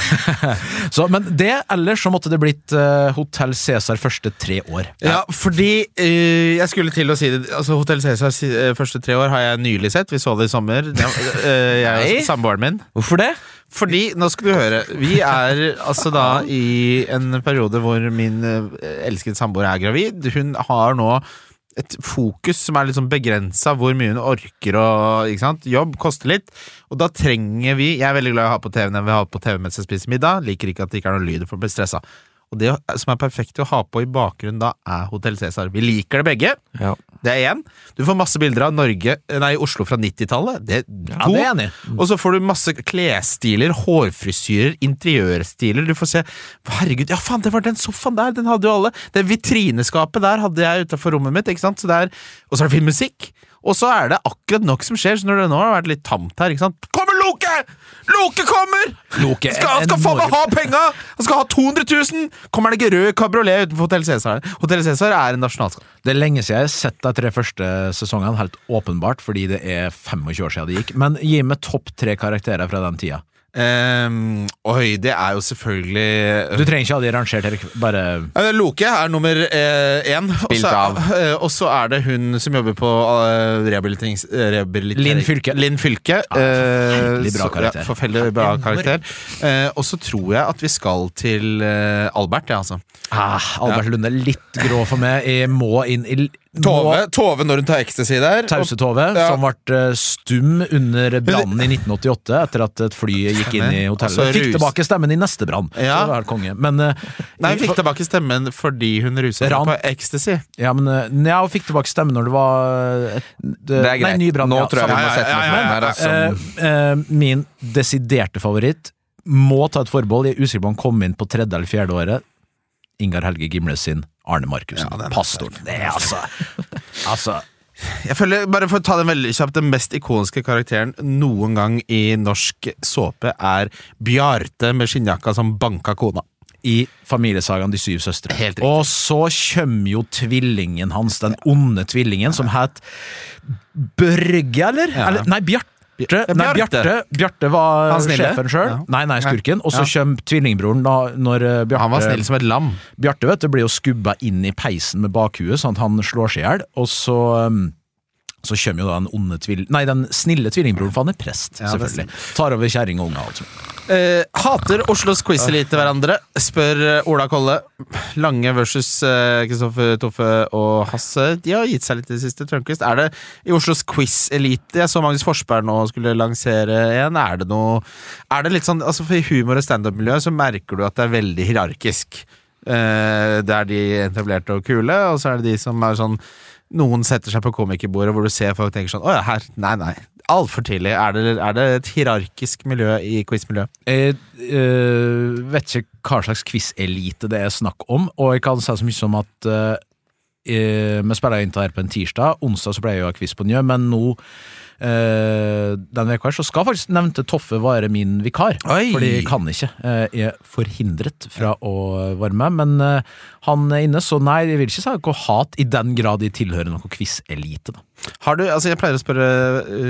Så, men det, ellers så måtte det blitt Hotel Cæsar første 3 år. Ja, fordi jeg skulle til å si det. Altså, Hotel Cæsar første 3 år har jeg nylig sett. Vi så det i sommer. Jeg og samboeren min. Hvorfor det? Fordi, nå skal du høre, vi er altså da i en periode hvor min elskede samboer er gravid. Hun har nå et fokus som er litt sånn begrenset hvor mye hun orker og, ikke sant? Jobb koster litt, og da trenger vi, jeg er veldig glad i å ha på TV når vi har på TV mens jeg spiser middag, liker ikke at det ikke er noe lyd for å bli stresset. Og det som er perfekt å ha på i bakgrunnen da er Hotel Cæsar. Vi liker det begge. Ja. Det er 1. Du får masse bilder av Oslo fra 90-tallet. Det er 2. Ja, det er enig. Og så får du masse klesstiler, hårfrisyrer, interiørstiler. Du får se, herregud, ja faen, det var den sofaen der, den hadde jo alle. Det vitrineskapet der hadde jeg utenfor rommet mitt, ikke sant? Så og så er det filmmusikk. Og så er det akkurat nok som skjer, så når det nå har vært litt tamt her, ikke sant? Kommer Loke! Loke kommer! Loke skal faen meg ha penger! Han skal ha 200 000! Kommer det ikke rød kabriolet utenfor Hotel Cæsar? Hotel Cæsar er en nasjonalskatt. Det er lenge siden jeg har sett de 3 første sesongene, helt åpenbart, fordi det er 25 år siden det gikk. Men gi meg topp 3 karakterer fra den tida. Det er jo selvfølgelig Du trenger ikke ha de rangert, bare Loke er nummer 1. Spilt av. Og så er det hun som jobber på Linn Fylke. Forferdelig bra karakter. Forferdelig bra karakter. Og så tror jeg at vi skal til Albert, ja, altså. Albert Lunde er litt grå for meg. Jeg må inn i Tove når hun tar ecstasy der. Tause Tove, som ble stum under brannen i 1988 etter at et fly gikk inn i hotellet. Altså, fikk tilbake stemmen i neste brann. Ja. Så var det konge. Men, nei, hun fikk tilbake stemmen fordi hun ruset på ecstasy. Ja, men hun fikk tilbake stemmen når det var det er greit. Ny brann. Nå tror jeg vi må sette meg min desiderte favoritt må ta et forbehold. Jeg er usikker på om han kom inn på 3. eller 4. året. Ingar Helge Gimle sin Arne Markusen, pastoren. Det er altså jeg føler, bare for å ta den veldig kjapt, den mest ikoniske karakteren noen gang i norsk såpe er Bjarte med skinnjakka som banka kona. I familiesagaen De 7 søstre. Helt riktig. Og så kommer jo tvillingen hans, den onde tvillingen, som het Børge, eller? Ja. Nei, Bjarte var sjefen selv. Ja. Nei, skurken. Og så kommer tvillingbroren da, når Bjarte... Han var snill som et lam. Bjarte, vet du, blir jo skubba inn i peisen med bakhuet, sånn at han slår seg ihjel. Og så kommer jo da den snille tvillingbroren, for han er prest, selvfølgelig. Tar over kjæring og unge, altså. Hater Oslos quiz-elite hverandre, spør Ola Kolle. Lange versus Kristoffer Toffe og Hasse. De har gitt seg litt i det siste, Trønquist. Er det i Oslos quiz-elite? Jeg så Magnus Forsberg nå skulle lansere en. Er det litt sånn, altså for i humor- og stand-up-miljøet så merker du at det er veldig hierarkisk. Det er de etablerte og kule, og så er det de som er sånn, noen setter seg på komikerbordet hvor du ser folk tenker sånn, åja, her, nei, alt for tidlig. Er det et hierarkisk miljø i quizmiljøet? Jeg vet ikke hva slags quiz-elite det er snakk om, og jeg kan si så mye som at vi spiller inn her på en tirsdag, onsdag så ble jeg jo quiz på Njø, men nå den veka her, så skal faktisk nevnte Toffe være min vikar. Oi. Fordi jeg kan ikke. Jeg er forhindret fra å være med, men han er inne, så nei, jeg vil ikke si noe hat i den grad de tilhører noe quiz-elite da. Har du, altså jeg pleier å spørre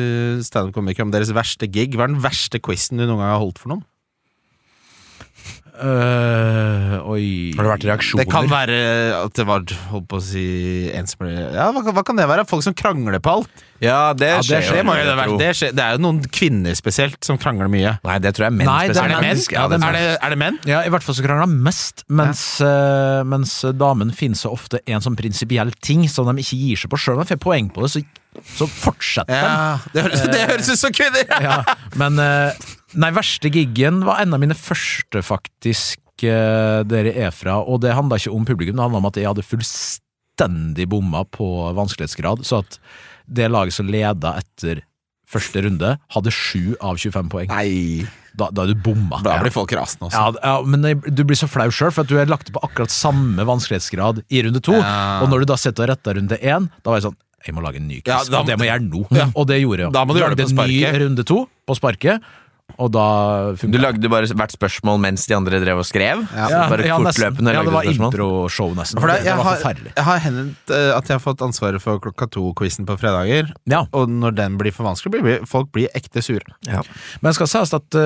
stand-up-komikere om deres verste gig. Hva er den verste quizen du noen gang har holdt for noen? Oi. Har det vært reaksjoner? Det kan være at det var, holdt på å si, en som ble... Ja, hva kan det være? Folk som krangler på alt? Ja, det skjer jo. Det må jo det være. Det er jo noen kvinner spesielt som krangler mye. Nei, det tror jeg menn spesielt. Er det menn? Ja, i hvert fall så krangler de mest, mens damen finner så ofte en sånn prinsipiell ting som de ikke gir seg på selv. Om de får poeng på det, så fortsetter de. Ja, det høres ut som kvinner! Ja, men verste giggen var en av mine første faktisk dere er fra, og det handlet ikke om publikum, det handlet om at jeg hadde fullstendig bomma på vanskelighetsgrad, så at det laget som ledet etter første runde hadde 7 av 25 poeng. Nei. Da er du bomma. Da blir folk rasende også. Ja, men du blir så flau selv, for at du har lagt det på akkurat samme vanskelighetsgrad i runde 2, og når du da setter og retter runde 1, da var jeg sånn, jeg må lage en ny quiz, og det må jeg gjøre nå. Ja. Og det gjorde jeg. Da må du gjøre det på sparket. Ny runde 2 på sparket, og da funket. Du lagde bare hvert spørsmål mens de andre drev og skrev? Bare fortløpende det var intro-show nesten. For det var forferdelig. Jeg har hendt at jeg har fått ansvaret for klokka 2-quizen på fredager, og når den blir for vanskelig, folk blir ekte sure. Ja. Men jeg skal sies at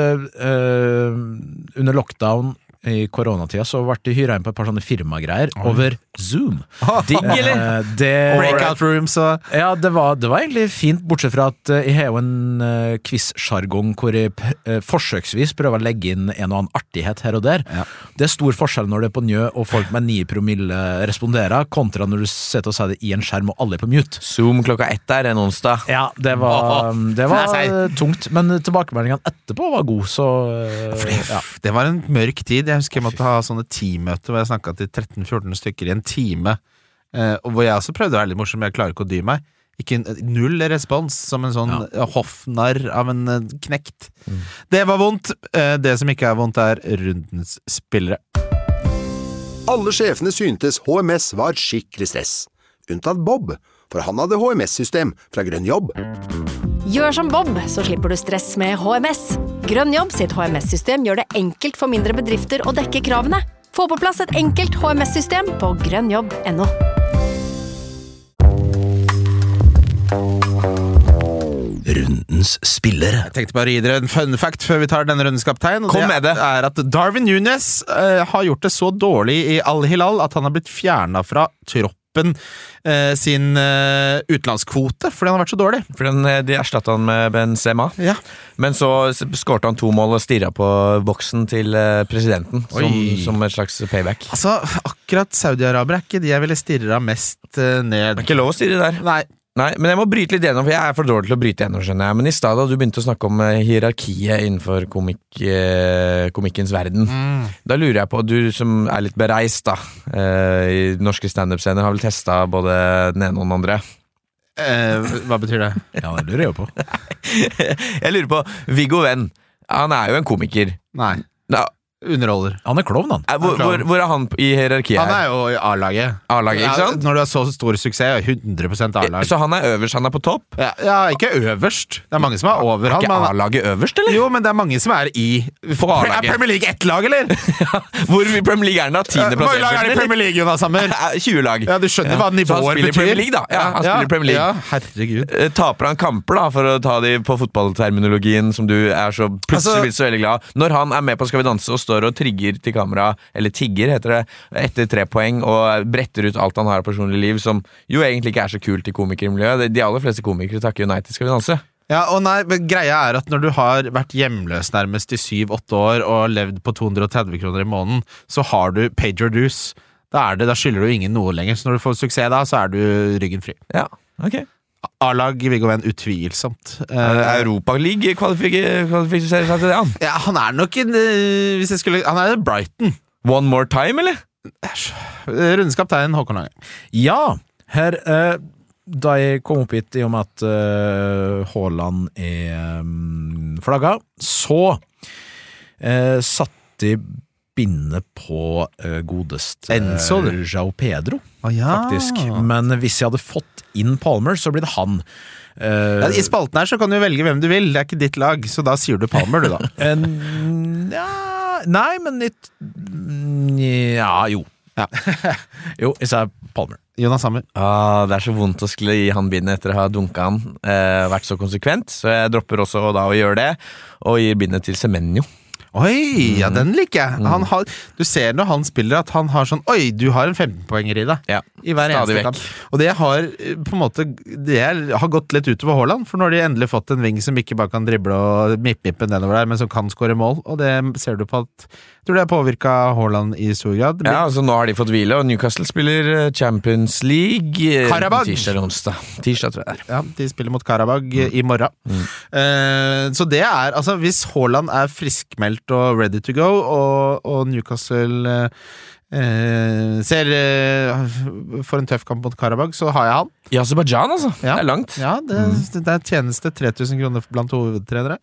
under lockdown i koronatida så ble det hyret inn på et par sånne firmagreier over Zoom. Digg, eller? Breakout rooms og... Ja, det var egentlig fint, bortsett fra at jeg har jo en quiz-jargong hvor jeg forsøksvis prøver å legge inn en og annen artighet her og der. Ja. Det er stor forskjell når det er på njø og folk med 9 promille responderer, kontra når du setter og sier det i en skjerm og alle er på mute. Zoom klokka 1 der en onsdag. Ja, det var tungt, men tilbakemeldingene etterpå var god, så... Det var en mørk tid. Jeg husker jeg måtte ha sånne teammøter hvor jeg snakket til 13-14 stykker i en time, og hvor jeg også prøvde å være litt morsom, men jeg klarer ikke å dy meg. Ikke null respons, som en sånn hoffnarr av en knekt. Det var vondt. Det som ikke er vondt er rundens spillere. Alle sjefene syntes HMS var skikkelig stress. Unntatt Bob, for han hadde HMS-system fra Grønn Jobb. Gjør som Bob, så slipper du stress med HMS. Grønn Jobb sitt HMS-system gjør det enkelt for mindre bedrifter å dekke kravene. Få på plass et enkelt HMS-system på grønnjobb.no. Rundens spillere. Jeg tenkte bare å gi dere en fun fact før vi tar denne rundens kaptein. Kom med det. Er at Darwin Núñez har gjort det så dårlig i Al Hilal at han har blitt fjernet fra troppen sin utlandskvote, fordi han har vært så dårlig. Fordi de erstattet han med Benzema. Ja. Men så skårte han 2 mål og stirret på boksen til presidenten, som et slags payback. Altså, akkurat Saudi-Araber er ikke de jeg ville stirre mest ned. Det er ikke lov å stirre der. Nei, men jeg må bryte litt gjennom, for jeg er for dårlig til å bryte gjennom, skjønner jeg. Men i stedet du begynte å snakke om hierarkiet innenfor komikkens verden. Da lurer jeg på, du som er litt bereist da, i norske stand-up-scener, har vel testet både den ene og den andre? Hva betyr det? Ja, det lurer jeg på. Jeg lurer på, Viggo Venn, han er jo en komiker. Nei. Underholder. Han er klovn, han. Hvor er han i hierarkiet? Han er jo i A-laget. A-laget, ikke sant? Når du har så stor suksess, 100% A-lag. Så han er øverst, han er på topp? Ja, ikke øverst. Det er mange som er over han. Er ikke A-laget øverst, eller? Jo, men det er mange som er i Er Premier League 1 lag, eller? Hvor i Premier League er den da? 10. plass? Hvor lag er det i Premier League, Jonas Hammer? 20 lag. Ja, du skjønner hva nivåer betyr. Så han spiller Premier League, da. Ja, han spiller Premier League. Ja, herregud. Taper han kamper, da, for å ta de på fotballterminologien som du er så plutselig blitt så veldig glad. Når han er med på Skal vi danse og står og trigger til kamera, eller tigger heter det, etter 3 poeng, og bretter ut alt han har av personlig liv, som jo egentlig ikke er så kult i komikermiljøet. De aller fleste komikere takker jo nei til Skal vi danse. Ja, og nei, greia er at når du har vært hjemløs nærmest i 7-8 år og levd på 230 kroner i måneden, så har du paid your dues. Da skylder du ingen noe lenger, så når du får suksess da, så er du ryggen fri. Ja, ok. A-lag Viggo Venn utvilsomt. Europa League kvalifiserer seg til det, han? Ja, han er nok han er Brighton. One more time, eller? Rundens kaptein Håkon Lange. Ja, her da jeg kom opp hit i og med at Haaland er flagga, så satt de bindet på godest Enzo, João Pedro, ja. Faktisk. Men hvis jeg hadde fått inn Palmer, så blir det han. I spalten her så kan du velge hvem du vil. Det er ikke ditt lag, så da sier du Palmer, du da. Nei, men litt... Ja, jo. Ja. Jo, jeg sa Palmer. Jonas Hammer. Det er så vondt å skulle gi han bindet etter å ha dunket han, vært så konsekvent, så jeg dropper også da å gjøre det, og gir bindet til Semenyo. Oi, ja, den liker jeg. Du ser når han spiller at han har sånn, oi, du har en 15-poenger i deg. I hver eneste kamp. Og det har på en måte, har gått litt utover Haaland, for nå har de endelig fått en ving som ikke bare kan drible og mippe nedover der, men som kan skåre mål, og det ser du på at, jeg tror det har påvirket Haaland i stor grad. Ja, altså nå har de fått hvile, og Newcastle spiller Champions League Karabag. Tirsdag eller onsdag. Tirsdag, tror jeg det er. Ja, de spiller mot Karabag i morgen. Så det altså hvis Haaland friskmeldt og ready to go, og Newcastle for en tøff kamp mot Karabag, så har jeg han. I Azerbaijan, altså. Det er langt. Ja, det tjeneste 3000 kroner blant hovedtrenere.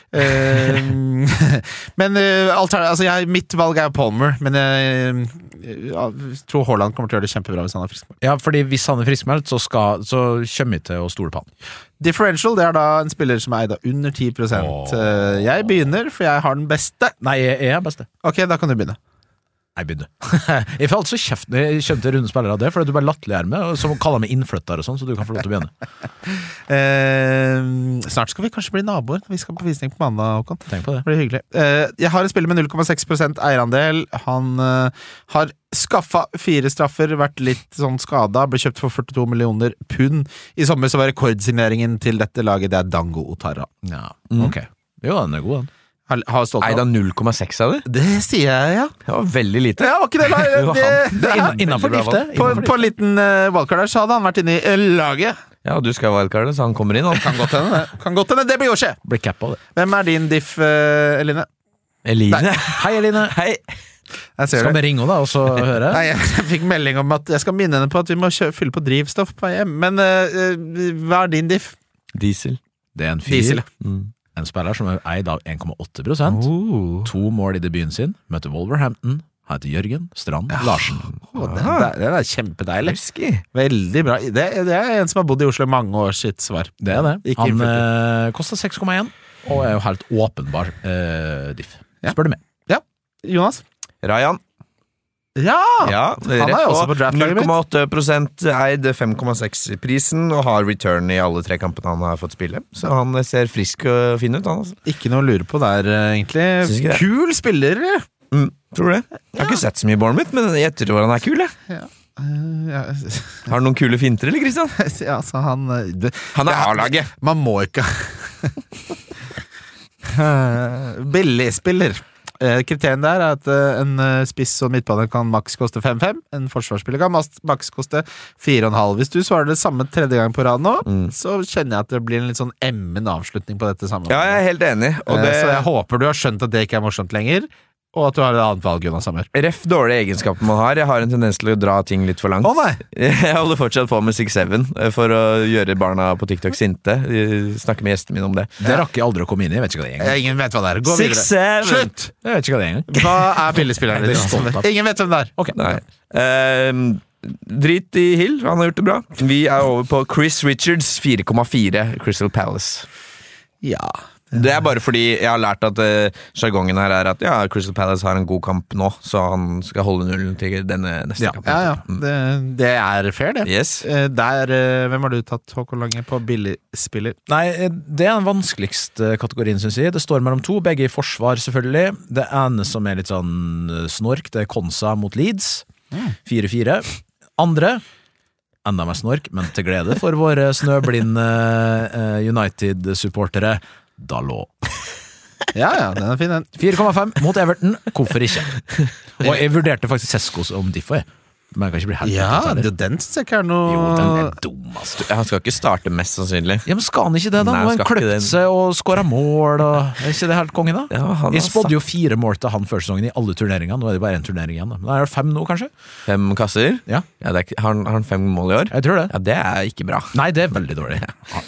Men altså, mitt valg Palmer, men jeg tror Haaland kommer til å gjøre det kjempebra hvis han friskmeldt. Ja, fordi hvis han friskmeldt, så kommer vi til å stole på han. Differential, det da en spiller som eid av under 10%. Jeg begynner, for jeg har den beste. Nei, jeg er beste. Ok, da kan du begynne. Jeg begynner. Jeg får altså kjeft når jeg skjønte runde spillere av det, fordi du bare latterliggjør meg, som kaller meg innflytter og sånn, så du kan få lov til å begynne. Snart skal vi kanskje bli naboer. Vi skal på visning på mandag, Håkon. Tenk på det. Det blir hyggelig. Jeg har en spiller med 0,6% eierandel. Han har skaffet 4 straffer, vært litt sånn skadet, ble kjøpt for 42 millioner pund. I sommer så var rekordsigneringen til dette laget, det Dango Ouattara. Ja, ok. Jo, den god, den. Eida 0,6 av det? Det sier jeg, ja. Det var veldig lite. Ja, var ikke det innenfor driftet. På en liten wildcard der, så hadde han vært inne i laget. Ja, du skal wildcardet, så han kommer inn. Kan godt hende, det blir jo skje. Blir cap av det. Hvem din diff, Eline? Eline? Hei, Eline. Hei. Skal vi ringe da, og så høre? Nei, jeg fikk melding om at jeg skal minne henne på at vi må fylle på drivstoff på hjem. Men hva din diff? Diesel. Det en fyr. Diesel. En spiller som eid av 1,8%. 2 mål i debuten sin. Møtte Wolverhampton. Han heter Jørgen Strand Larsen. Det kjempedeilig. Veldig bra. Det en som har bodd i Oslo i mange år sitt svar. Det det. Han kostet 6,1 og er jo helt åpenbar diff. Spør du meg. Ja, Jonas? Rayan. Ja, han jo også på draft. 0,8% eid 5,6 i prisen, og har return i alle 3 kampene han har fått spille. Så han ser frisk og fin ut, han altså. Ikke noe å lure på der, egentlig. Kul spiller. Tror du det? Jeg har ikke sett så mye Bournemouth, men jeg tror han kul, jeg. Har du noen kule finter, eller, Kristian? Ja, så han A-laget. Man må ikke billig spiller. Kriterien der at en spiss og midtbane kan maks koste 5,5. En forsvarsspiller kan maks koste 4,5. Hvis du svarer det samme 3. gang på rad nå, så kjenner jeg at det blir en litt sånn emmen avslutning på dette sammen. Ja, jeg er helt enig. Så jeg håper du har skjønt at det ikke morsomt lenger, og at du har et annet valg, Jonas Hammer. Ref dårlige egenskaper man har. Jeg har en tendens til å dra ting litt for langt. Jeg holder fortsatt på med 6-7 for å gjøre barna på TikTok sinte. Snakke med gjestene mine om det. Det rakk jeg aldri å komme inn i. Jeg vet ikke hva det er engang. Ingen vet hva det er. Gå videre. 6-7! Slutt! Jeg vet ikke hva det er engang. Hva billigspilleren din? Ingen vet hvem det er. Ok. Nei. Drit i Hill, han har gjort det bra. Vi over på Chris Richards, 4,4 Crystal Palace. Ja. Det bare fordi jeg har lært at jargongen her at Crystal Palace har en god kamp nå, så han skal holde nullen til denne neste kampen. Det fair, det. Yes. Hvem har du tatt, Håkon Lange, på billigspiller? Nei, det den vanskeligste kategorien, synes jeg. Det står mellom 2, begge i forsvar, selvfølgelig. Det ene som litt sånn snork, det Konsa mot Leeds. 4-4. Andre, enda mer snork, men til glede for våre snøblinde United-supportere, Dalot. Ja, den er fin, den. 4,5 mot Everton. Hvorfor ikke? Og jeg vurderte faktisk Sesko om Diffo, men jeg kan ikke bli helt den synes jeg ikke er noe. Jo, den dum, altså. Han skal ikke starte mest sannsynlig. Ja, men skal han ikke det da? Nå har han kløpt seg og skåret mål Er ikke det helt kongen da? Jeg spådde jo 4 mål til han før sesongen i alle turneringene. Nå det bare en turnering igjen da. Men er det 5 nå, kanskje? 5 kasser? Ja, har han 5 mål i år? Jeg tror det. Ja, det ikke bra. Nei, det veldig dårlig.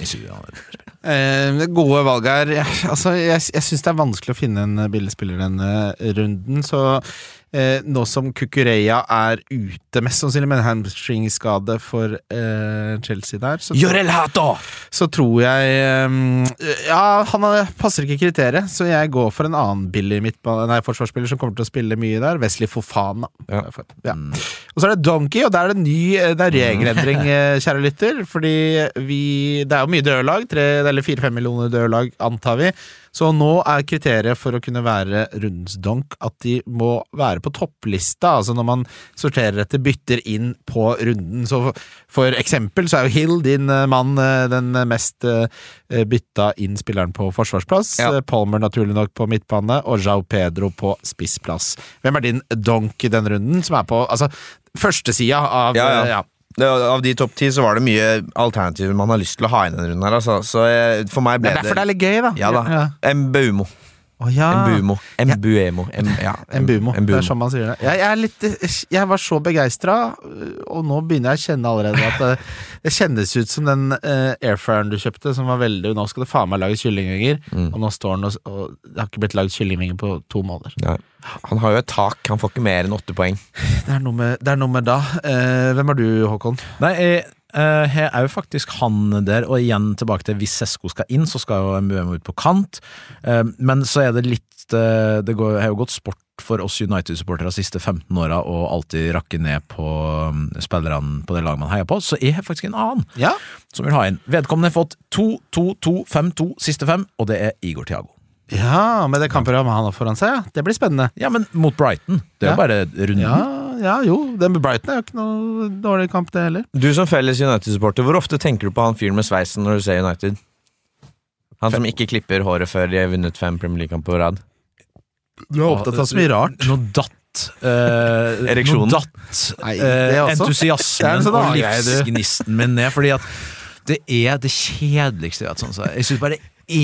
Gode valg her. Altså, jeg synes det vanskelig å finne en billigspiller denne runden, så nå som Kukureya ute, mest sannsynlig med en hamstringskade for Chelsea der, så tror jeg han passer ikke kriteriet, så jeg går for en annen billig forsvarsspiller som kommer til å spille mye der, Wesley Fofana. Og så det Donkey, og der det er regelendring, kjære lytter, fordi det jo mye dørlag, 3 eller 4-5 millioner dørlag antar vi, så nå kriteriet for å kunne være rundens donk at de må være på topplista, altså når man sorterer etter bytter inn på runden, så for eksempel så jo Hill din mann den mest bytta inn spilleren på forsvarsplass, Palmer naturlig nok på midtbane, og João Pedro på spissplass. Hvem din donk i den runden, som på, altså, første sida av Av de topp 10 så var det mye alternativer man har lyst til å ha inn den runden her, altså. Så for meg ble det derfor det litt gøy, da. Ja da, Mbuemo. Mbuemo, det sånn man sier det. Jeg var så begeistret, og nå begynner jeg å kjenne allerede at det kjennes ut som den airfryeren du kjøpte, som var veldig, nå skal det faen meg lage kyllingvinger, og nå står den og det har ikke blitt laget kyllingvinger på 2 måneder. Ja. Han har jo et tak, han får ikke mer enn 8 poeng. Det er noe med da. Hvem du, Håkon? Nei, her jo faktisk han der, og igjen tilbake til hvis Sesko skal inn, så skal jo Mbuemo ut på kant, men så det litt det har jo gått sport for oss United-supportere de siste 15 årene og alltid rakke ned på spillerne på det laget man heier på, så har faktisk en annen som vil ha inn. Vedkommende har fått 2-2-2-5-2 siste 5, og det Igor Thiago. Ja, med det kampprogrammet han har foran seg, det blir spennende. Ja, men mot Brighton, det jo bare runden. Den med Brighton jo ikke noe dårlig kamp det heller. Du som felles United-supporter, hvor ofte tenker du på han fyren med sveisen når du ser United? Han som ikke klipper håret før de har vunnet 5 Premier League-kamp på rad. Du har opptatt av så mye rart. Noe datt ereksjonen. Entusiasmen og livsgnisten min ned, fordi at det det kjedeligste jeg synes bare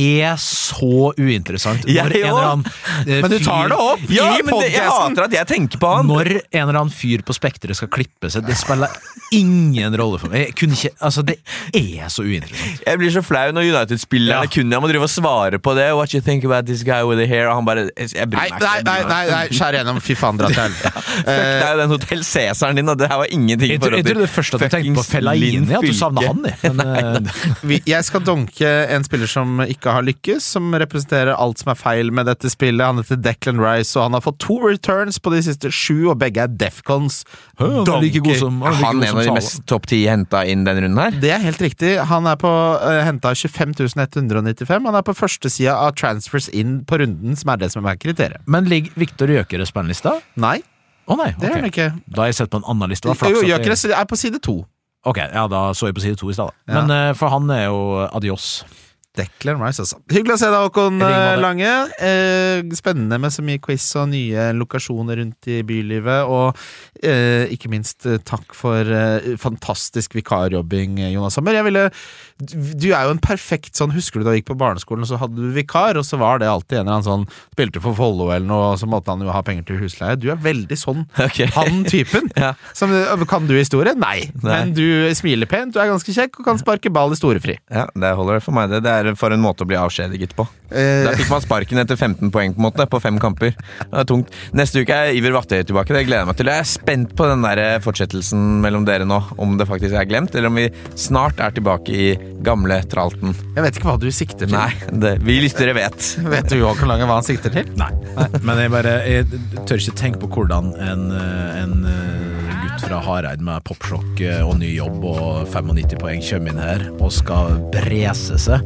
så uinteressant men du tar det opp i podcasten. Jeg hater at jeg tenker på han. Når en eller annen fyr på Spektret skal klippe seg, det spiller ingen rolle for meg. Jeg kunne ikke, altså det så uinteressant. Jeg blir så flau når United-spillerne jeg må drive og svare på det. What you think about this guy with the hair? Og han bare, jeg bryr meg ikke. Nei, skjær gjennom, fy faen, dra til helvete. Fuck deg, den Hotel Cæsaren din, og det her var ingenting for å... Jeg tror det første at du tenkte på Fellaini, at du savner han. Jeg skal donke en spiller som ikke har lykkes, som representerer alt som feil med dette spillet. Han heter Declan Rice, og han har fått 2 returns på de siste 7, og begge Defcons. Han av de mest topp 10 hentet inn den runden her? Det helt riktig. Han på hentet 25 195. Han på første siden av transfers inn på runden, som det som kriteriet. Men ligger Victor Gyökeres på en lista? Nei. Nei, det han ikke. Da har jeg sett på en annen liste. Gyökeres på side 2. Ok, ja, da så jeg på side 2 i stedet. Men for han jo adios. Declan Rice, altså. Hyggelig å se deg, Håkon Lange. Spennende med så mye quiz og nye lokasjoner rundt i bylivet, og ikke minst takk for fantastisk vikarjobbing, Jonas Sommer. Du jo en perfekt sånn, husker du da du gikk på barneskolen, og så hadde du vikar, og så var det alltid en eller annen sånn, spilte for Follo eller noe, og så måtte han jo ha penger til husleie. Du veldig sånn, han typen. Kan du historie? Nei. Men du smiler pent, du ganske kjekk, og kan sparke ball i storefri. Ja, det holder det for meg. Det for en måte å bli avskjediget på. Der fikk man sparken etter 15 poeng på en måte, på 5 kamper. Det tungt. Neste uke Iver Vattøy tilbake, det gleder jeg meg til. Jeg spent på den der fortsettelsen mellom dere nå, om det faktisk glemt, eller om vi snart tilbake i gamle tralten. Jeg vet ikke hva du sikter til. Nei, vi lystere vet. Vet du Håkon Lange hva han sikter til? Nei. Men jeg tør ikke tenke på hvordan en gutt fra Hareid med popsjokk og ny jobb og 95 poeng kommer inn her og skal brese seg.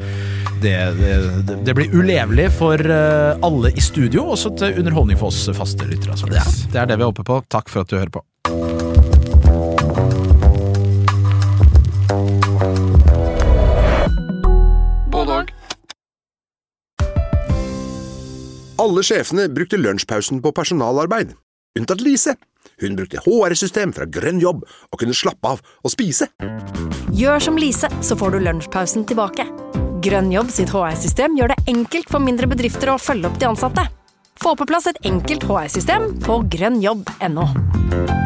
Det blir ulevelig for alle i studio, også til underholdning for oss faste lyttere. Det det vi håper på. Takk for at du hører på. Alle sjefene brukte lunsjpausen på personalarbeid, unntatt Lise. Hun brukte HR-system fra Grønn Jobb og kunne slappe av og spise. Gjør som Lise, så får du lunsjpausen tilbake. Grønn Jobb sitt HR-system gjør det enkelt for mindre bedrifter å følge opp de ansatte. Få på plass et enkelt HR-system på grønnjobb.no.